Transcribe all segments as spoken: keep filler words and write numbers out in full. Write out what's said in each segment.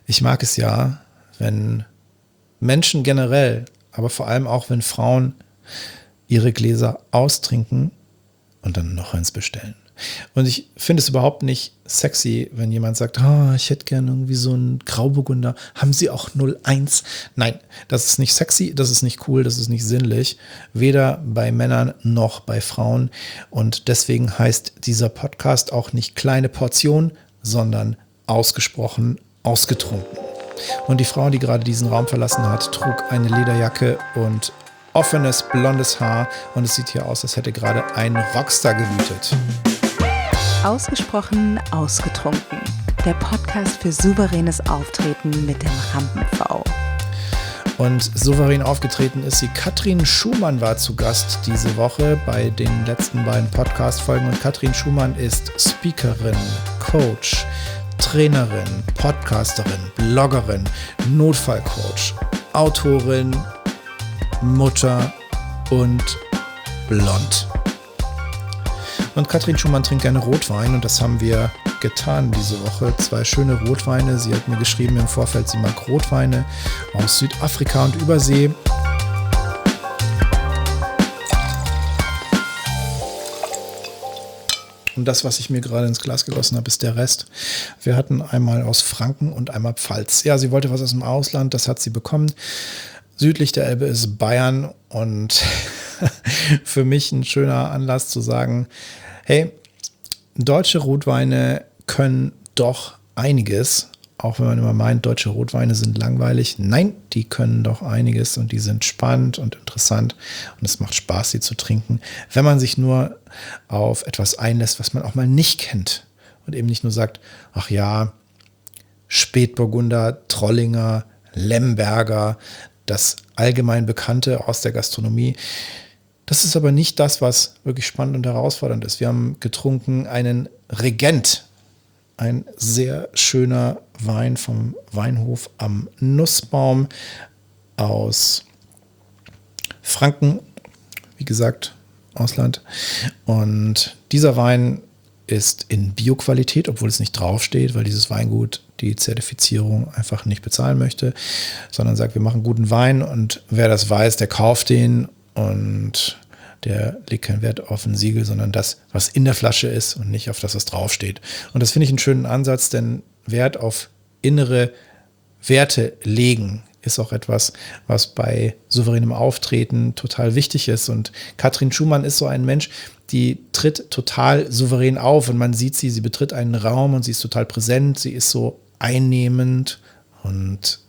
Ich mag es ja, wenn Menschen generell, aber vor allem auch, wenn Frauen ihre Gläser austrinken und dann noch eins bestellen. Und ich finde es überhaupt nicht sexy, wenn jemand sagt, oh, ich hätte gerne irgendwie so einen Grauburgunder. Haben Sie auch null eins? Nein, das ist nicht sexy, das ist nicht cool, das ist nicht sinnlich. Weder bei Männern noch bei Frauen. Und deswegen heißt dieser Podcast auch nicht kleine Portion, sondern ausgesprochen ausgetrunken. Und die Frau, die gerade diesen Raum verlassen hat, trug eine Lederjacke und offenes blondes Haar. Und es sieht hier aus, als hätte gerade ein Rockstar gewütet. Ausgesprochen ausgetrunken. Der Podcast für souveränes Auftreten mit dem Rampen-V. Und souverän aufgetreten ist sie. Katrin Schumann war zu Gast diese Woche bei den letzten beiden Podcast-Folgen. Und Katrin Schumann ist Speakerin, Coach, Trainerin, Podcasterin, Bloggerin, Notfallcoach, Autorin, Mutter und blond. Und Katrin Schumann trinkt gerne Rotwein und das haben wir getan diese Woche. Zwei schöne Rotweine. Sie hat mir geschrieben im Vorfeld, sie mag Rotweine aus Südafrika und Übersee. Und das, was ich mir gerade ins Glas gegossen habe, ist der Rest. Wir hatten einmal aus Franken und einmal Pfalz. Ja, sie wollte was aus dem Ausland, das hat sie bekommen. Südlich der Elbe ist Bayern und für mich ein schöner Anlass zu sagen, hey, deutsche Rotweine können doch einiges, auch wenn man immer meint, deutsche Rotweine sind langweilig. Nein, die können doch einiges und die sind spannend und interessant und es macht Spaß, sie zu trinken, wenn man sich nur auf etwas einlässt, was man auch mal nicht kennt und eben nicht nur sagt, ach ja, Spätburgunder, Trollinger, Lemberger, das allgemein Bekannte aus der Gastronomie. Das ist aber nicht das, was wirklich spannend und herausfordernd ist. Wir haben getrunken einen Regent, ein sehr schöner Wein vom Weinhof am Nussbaum aus Franken, wie gesagt, Ausland. Und dieser Wein ist in Bioqualität, obwohl es nicht draufsteht, weil dieses Weingut die Zertifizierung einfach nicht bezahlen möchte, sondern sagt, wir machen guten Wein und wer das weiß, der kauft den und der legt keinen Wert auf ein Siegel, sondern das, was in der Flasche ist und nicht auf das, was draufsteht. Und das finde ich einen schönen Ansatz, denn Wert auf innere Werte legen ist auch etwas, was bei souveränem Auftreten total wichtig ist. Und Katrin Schumann ist so ein Mensch, die tritt total souverän auf und man sieht sie, sie betritt einen Raum und sie ist total präsent, sie ist so einnehmend und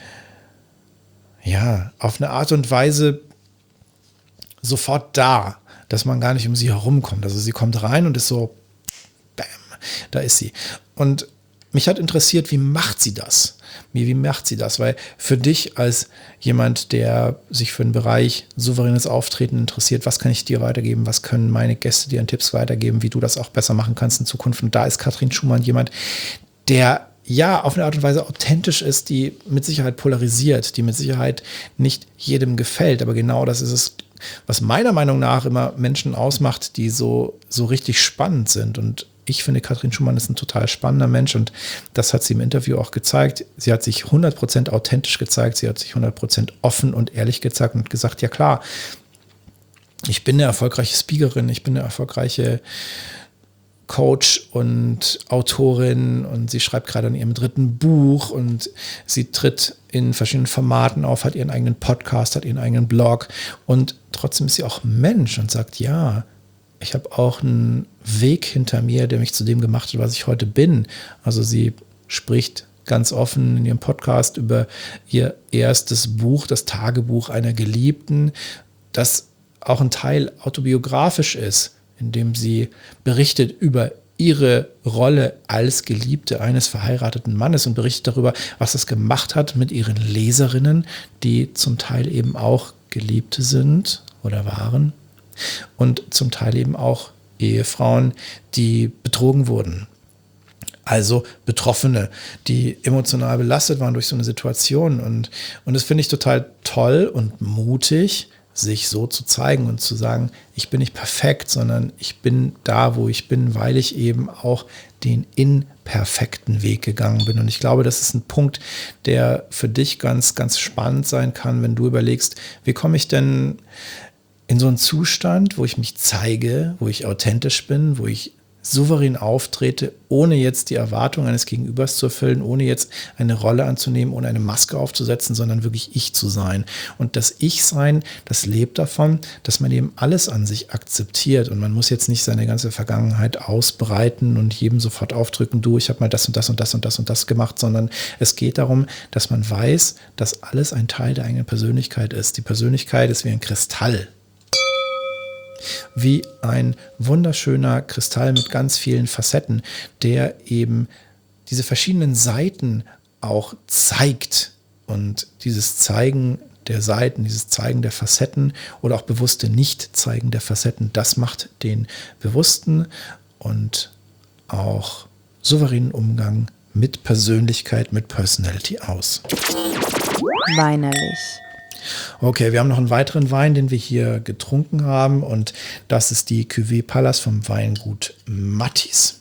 ja, auf eine Art und Weise sofort da, dass man gar nicht um sie herumkommt. Also sie kommt rein und ist so, bam, da ist sie. Und mich hat interessiert, wie macht sie das? Wie, wie macht sie das? Weil für dich als jemand, der sich für den Bereich souveränes Auftreten interessiert, was kann ich dir weitergeben? Was können meine Gäste dir an Tipps weitergeben, wie du das auch besser machen kannst in Zukunft? Und da ist Katrin Schumann jemand, der ja auf eine Art und Weise authentisch ist, die mit Sicherheit polarisiert, die mit Sicherheit nicht jedem gefällt. Aber genau das ist es, was meiner Meinung nach immer Menschen ausmacht, die so, so richtig spannend sind. Und ich finde, Katrin Schumann ist ein total spannender Mensch und das hat sie im Interview auch gezeigt. Sie hat sich hundert Prozent authentisch gezeigt, sie hat sich hundert Prozent offen und ehrlich gezeigt und gesagt, ja klar, ich bin eine erfolgreiche Speakerin, ich bin eine erfolgreiche Coach und Autorin und sie schreibt gerade an ihrem dritten Buch und sie tritt in verschiedenen Formaten auf, hat ihren eigenen Podcast, hat ihren eigenen Blog und trotzdem ist sie auch Mensch und sagt, ja, ich habe auch einen Weg hinter mir, der mich zu dem gemacht hat, was ich heute bin. Also sie spricht ganz offen in ihrem Podcast über ihr erstes Buch, das Tagebuch einer Geliebten, das auch ein Teil autobiografisch ist, in dem sie berichtet über ihre Rolle als Geliebte eines verheirateten Mannes und berichtet darüber, was das gemacht hat mit ihren Leserinnen, die zum Teil eben auch Geliebte sind oder waren und zum Teil eben auch Ehefrauen, die betrogen wurden. Also Betroffene, die emotional belastet waren durch so eine Situation. Und, und das finde ich total toll und mutig, sich so zu zeigen und zu sagen, ich bin nicht perfekt, sondern ich bin da, wo ich bin, weil ich eben auch den imperfekten Weg gegangen bin. Und ich glaube, das ist ein Punkt, der für dich ganz, ganz spannend sein kann, wenn du überlegst, wie komme ich denn in so einen Zustand, wo ich mich zeige, wo ich authentisch bin, wo ich souverän auftrete, ohne jetzt die Erwartungen eines Gegenübers zu erfüllen, ohne jetzt eine Rolle anzunehmen, ohne eine Maske aufzusetzen, sondern wirklich ich zu sein. Und das Ich-Sein, das lebt davon, dass man eben alles an sich akzeptiert und man muss jetzt nicht seine ganze Vergangenheit ausbreiten und jedem sofort aufdrücken, du, ich habe mal das und das und das und das und das gemacht, sondern es geht darum, dass man weiß, dass alles ein Teil der eigenen Persönlichkeit ist. Die Persönlichkeit ist wie ein Kristall. Wie ein wunderschöner Kristall mit ganz vielen Facetten, der eben diese verschiedenen Seiten auch zeigt. Und dieses Zeigen der Seiten, dieses Zeigen der Facetten oder auch bewusste Nicht-Zeigen der Facetten, das macht den bewussten und auch souveränen Umgang mit Persönlichkeit, mit Personality aus. Weinerlich. Okay, wir haben noch einen weiteren Wein, den wir hier getrunken haben und das ist die Cuvée Pallas vom Weingut Mattis.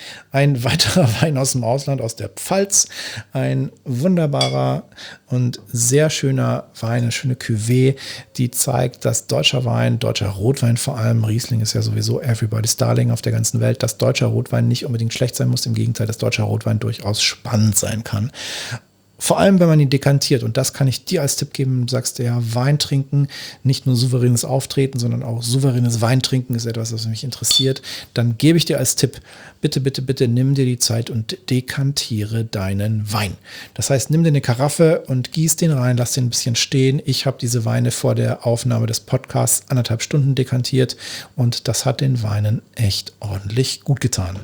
Ein weiterer Wein aus dem Ausland, aus der Pfalz. Ein wunderbarer und sehr schöner Wein, eine schöne Cuvée, die zeigt, dass deutscher Wein, deutscher Rotwein vor allem, Riesling ist ja sowieso everybody's darling auf der ganzen Welt, dass deutscher Rotwein nicht unbedingt schlecht sein muss, im Gegenteil, dass deutscher Rotwein durchaus spannend sein kann. Vor allem, wenn man ihn dekantiert. Und das kann ich dir als Tipp geben. Du sagst ja, Wein trinken, nicht nur souveränes Auftreten, sondern auch souveränes Weintrinken ist etwas, was mich interessiert. Dann gebe ich dir als Tipp, bitte, bitte, bitte nimm dir die Zeit und dekantiere deinen Wein. Das heißt, nimm dir eine Karaffe und gieß den rein, lass den ein bisschen stehen. Ich habe diese Weine vor der Aufnahme des Podcasts anderthalb Stunden dekantiert und das hat den Weinen echt ordentlich gut getan.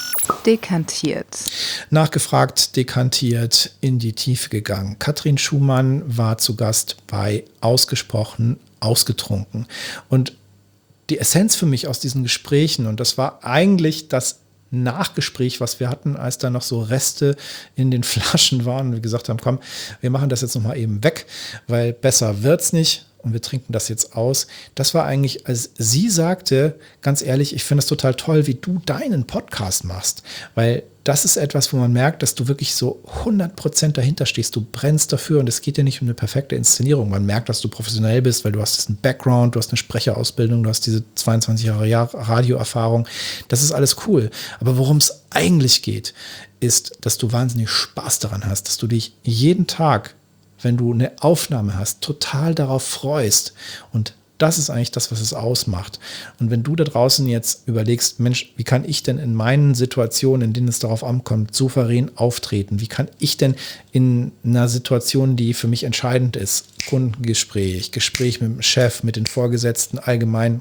Dekantiert. Nachgefragt, dekantiert, in die Tiefe gegangen. Katrin Schumann war zu Gast bei Ausgesprochen Ausgetrunken. Und die Essenz für mich aus diesen Gesprächen, und das war eigentlich das Nachgespräch, was wir hatten, als da noch so Reste in den Flaschen waren und wir gesagt haben, komm, wir machen das jetzt nochmal eben weg, weil besser wird's nicht. Und wir trinken das jetzt aus. Das war eigentlich, als sie sagte, ganz ehrlich, ich finde es total toll, wie du deinen Podcast machst. Weil das ist etwas, wo man merkt, dass du wirklich so hundert Prozent dahinter stehst. Du brennst dafür und es geht dir nicht um eine perfekte Inszenierung. Man merkt, dass du professionell bist, weil du hast einen Background, du hast eine Sprecherausbildung, du hast diese zweiundzwanzig Jahre Radioerfahrung. Das ist alles cool. Aber worum es eigentlich geht, ist, dass du wahnsinnig Spaß daran hast, dass du dich jeden Tag, wenn du eine Aufnahme hast, total darauf freust. Und das ist eigentlich das, was es ausmacht. Und wenn du da draußen jetzt überlegst, Mensch, wie kann ich denn in meinen Situationen, in denen es darauf ankommt, souverän auftreten? Wie kann ich denn in einer Situation, die für mich entscheidend ist, Kundengespräch, Gespräch mit dem Chef, mit den Vorgesetzten allgemein,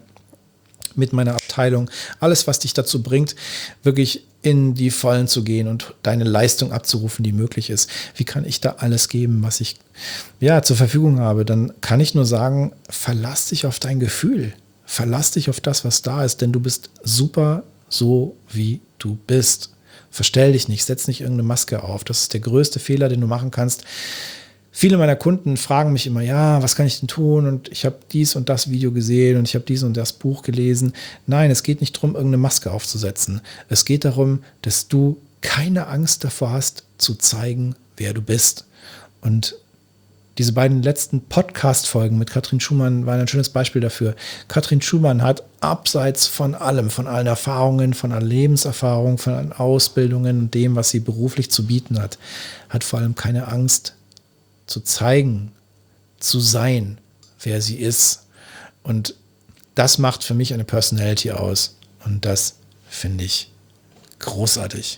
mit meiner Abteilung, alles, was dich dazu bringt, wirklich in die Vollen zu gehen und deine Leistung abzurufen, die möglich ist. Wie kann ich da alles geben, was ich ja zur Verfügung habe? Dann kann ich nur sagen, verlass dich auf dein Gefühl. Verlass dich auf das, was da ist, denn du bist super so, wie du bist. Verstell dich nicht, setz nicht irgendeine Maske auf. Das ist der größte Fehler, den du machen kannst. Viele meiner Kunden fragen mich immer, ja, was kann ich denn tun? Und ich habe dies und das Video gesehen und ich habe dies und das Buch gelesen. Nein, es geht nicht darum, irgendeine Maske aufzusetzen. Es geht darum, dass du keine Angst davor hast, zu zeigen, wer du bist. Und diese beiden letzten Podcast-Folgen mit Katrin Schumann waren ein schönes Beispiel dafür. Katrin Schumann hat abseits von allem, von allen Erfahrungen, von allen Lebenserfahrungen, von allen Ausbildungen und dem, was sie beruflich zu bieten hat, hat vor allem keine Angst, zu zeigen, zu sein, wer sie ist. Und das macht für mich eine Personality aus. Und das finde ich großartig.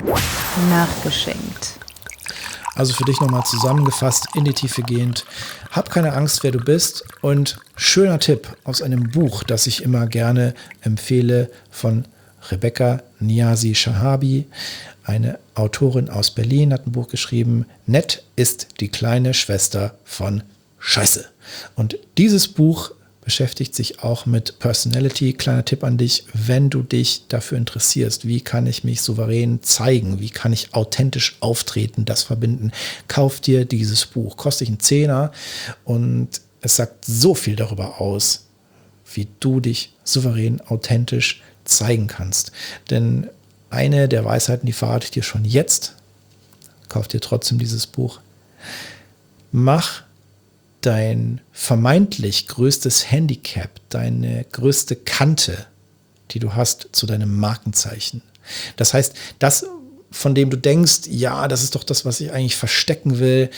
Nachgeschenkt. Also für dich nochmal zusammengefasst, in die Tiefe gehend. Hab keine Angst, wer du bist. Und schöner Tipp aus einem Buch, das ich immer gerne empfehle, von Rebecca Niazi Shahabi. Eine Autorin aus Berlin hat ein Buch geschrieben, Nett ist die kleine Schwester von Scheiße. Und dieses Buch beschäftigt sich auch mit Personality. Kleiner Tipp an dich, wenn du dich dafür interessierst, wie kann ich mich souverän zeigen, wie kann ich authentisch auftreten, das verbinden, kauf dir dieses Buch. Kostet dich einen Zehner und es sagt so viel darüber aus, wie du dich souverän, authentisch zeigen kannst. Denn eine der Weisheiten, die verrate ich dir schon jetzt, kauf dir trotzdem dieses Buch, mach dein vermeintlich größtes Handicap, deine größte Kante, die du hast, zu deinem Markenzeichen. Das heißt, das, von dem du denkst, ja, das ist doch das, was ich eigentlich verstecken will,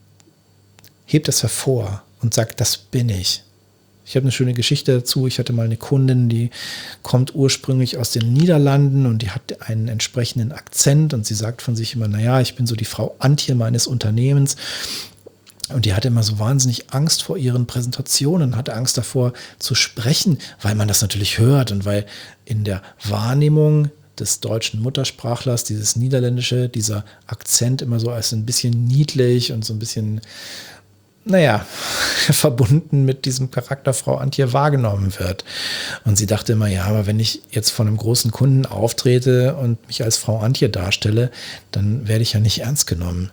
heb das hervor und sag, das bin ich. Ich habe eine schöne Geschichte dazu. Ich hatte mal eine Kundin, die kommt ursprünglich aus den Niederlanden und die hat einen entsprechenden Akzent und sie sagt von sich immer, naja, ich bin so die Frau Antje meines Unternehmens. Und die hatte immer so wahnsinnig Angst vor ihren Präsentationen, hatte Angst davor zu sprechen, weil man das natürlich hört und weil in der Wahrnehmung des deutschen Muttersprachlers dieses Niederländische, dieser Akzent immer so als ein bisschen niedlich und so ein bisschen, naja, verbunden mit diesem Charakter Frau Antje wahrgenommen wird. Und sie dachte immer, ja, aber wenn ich jetzt von einem großen Kunden auftrete und mich als Frau Antje darstelle, dann werde ich ja nicht ernst genommen.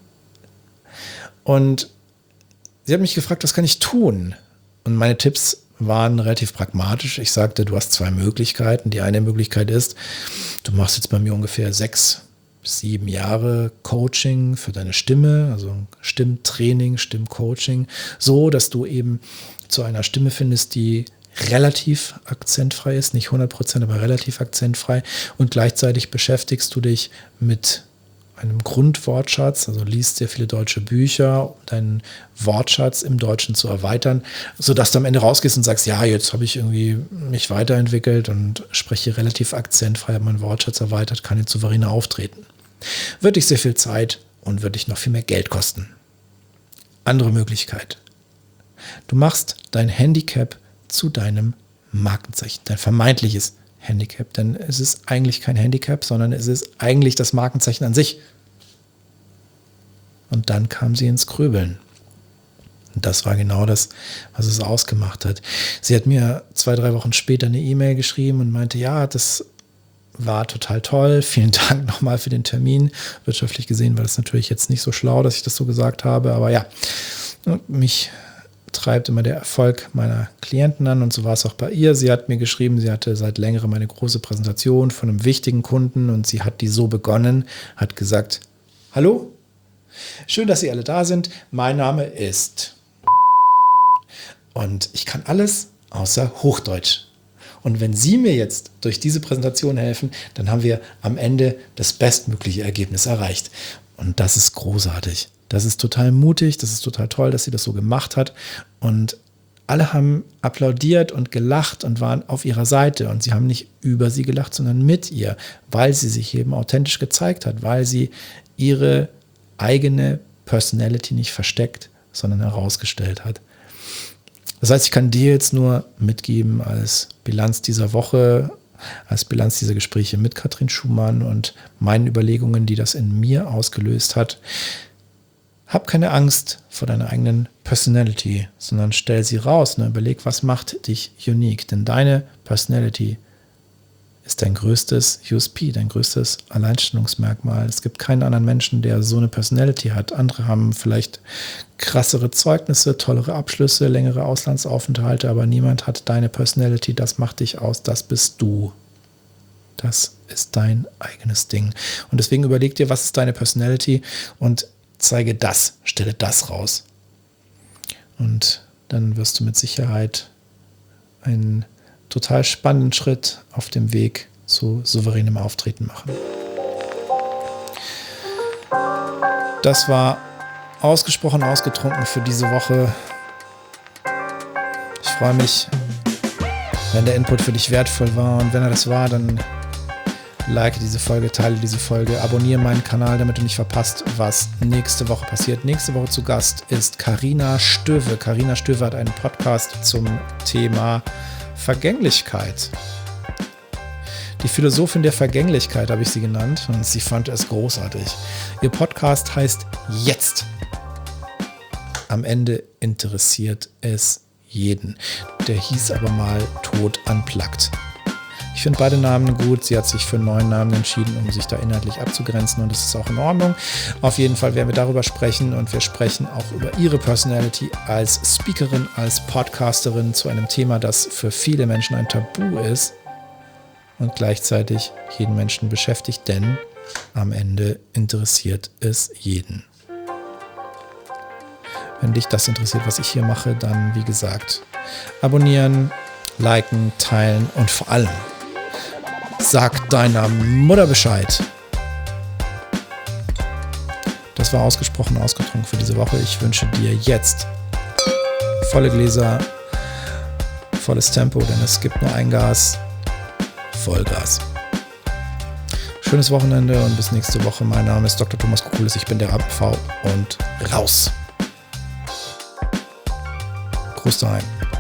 Und sie hat mich gefragt, was kann ich tun? Und meine Tipps waren relativ pragmatisch. Ich sagte, du hast zwei Möglichkeiten. Die eine Möglichkeit ist, du machst jetzt bei mir ungefähr sechs bis sieben Jahre Coaching für deine Stimme, also Stimmtraining, Stimmcoaching, so, dass du eben zu einer Stimme findest, die relativ akzentfrei ist, nicht hundert Prozent, aber relativ akzentfrei, und gleichzeitig beschäftigst du dich mit einem Grundwortschatz, also liest sehr viele deutsche Bücher, um deinen Wortschatz im Deutschen zu erweitern, sodass du am Ende rausgehst und sagst, ja, jetzt habe ich irgendwie mich weiterentwickelt und spreche relativ akzentfrei, habe meinen Wortschatz erweitert, kann jetzt souveräner auftreten. Wird dich sehr viel Zeit und wird dich noch viel mehr Geld kosten. Andere Möglichkeit. Du machst dein Handicap zu deinem Markenzeichen, dein vermeintliches Handicap, denn es ist eigentlich kein Handicap, sondern es ist eigentlich das Markenzeichen an sich. Und dann kam sie ins Grübeln. Und das war genau das, was es ausgemacht hat. Sie hat mir zwei, drei Wochen später eine E-Mail geschrieben und meinte, ja, das war total toll. Vielen Dank nochmal für den Termin. Wirtschaftlich gesehen war das natürlich jetzt nicht so schlau, dass ich das so gesagt habe, aber ja, mich treibt immer der Erfolg meiner Klienten an und so war es auch bei ihr. Sie hat mir geschrieben, sie hatte seit längerem eine große Präsentation von einem wichtigen Kunden und sie hat die so begonnen, hat gesagt, hallo, schön, dass Sie alle da sind. Mein Name ist und ich kann alles außer Hochdeutsch. Und wenn Sie mir jetzt durch diese Präsentation helfen, dann haben wir am Ende das bestmögliche Ergebnis erreicht. Und das ist großartig. Das ist total mutig, das ist total toll, dass sie das so gemacht hat. Und alle haben applaudiert und gelacht und waren auf ihrer Seite. Und sie haben nicht über sie gelacht, sondern mit ihr, weil sie sich eben authentisch gezeigt hat, weil sie ihre eigene Personality nicht versteckt, sondern herausgestellt hat. Das heißt, ich kann dir jetzt nur mitgeben als Bilanz dieser Woche, als Bilanz dieser Gespräche mit Katrin Schumann und meinen Überlegungen, die das in mir ausgelöst hat. Hab keine Angst vor deiner eigenen Personality, sondern stell sie raus und überleg, was macht dich unique. Denn deine Personality ist dein größtes U S P, dein größtes Alleinstellungsmerkmal. Es gibt keinen anderen Menschen, der so eine Personality hat. Andere haben vielleicht krassere Zeugnisse, tollere Abschlüsse, längere Auslandsaufenthalte, aber niemand hat deine Personality. Das macht dich aus, das bist du. Das ist dein eigenes Ding. Und deswegen überleg dir, was ist deine Personality und zeige das, stelle das raus. Und dann wirst du mit Sicherheit einen total spannenden Schritt auf dem Weg zu souveränem Auftreten machen. Das war ausgesprochen ausgetrunken für diese Woche. Ich freue mich, wenn der Input für dich wertvoll war. Und wenn er das war, dann like diese Folge, teile diese Folge, abonniere meinen Kanal, damit du nicht verpasst, was nächste Woche passiert. Nächste Woche zu Gast ist Carina Stöwe. Carina Stöwe hat einen Podcast zum Thema Vergänglichkeit. Die Philosophin der Vergänglichkeit habe ich sie genannt und sie fand es großartig. Ihr Podcast heißt Jetzt. Am Ende interessiert es jeden. Der hieß aber mal Tod unplugged. Ich finde beide Namen gut. Sie hat sich für einen neuen Namen entschieden, um sich da inhaltlich abzugrenzen und das ist auch in Ordnung. Auf jeden Fall werden wir darüber sprechen und wir sprechen auch über ihre Personality als Speakerin, als Podcasterin zu einem Thema, das für viele Menschen ein Tabu ist und gleichzeitig jeden Menschen beschäftigt, denn am Ende interessiert es jeden. Wenn dich das interessiert, was ich hier mache, dann wie gesagt, abonnieren, liken, teilen und vor allem sag deiner Mutter Bescheid. Das war ausgesprochen ausgetrunken für diese Woche. Ich wünsche dir jetzt volle Gläser, volles Tempo, denn es gibt nur ein Gas, Vollgas. Schönes Wochenende und bis nächste Woche. Mein Name ist Doktor Thomas Kokulis, ich bin der Rampen-V und raus. Gruß daheim.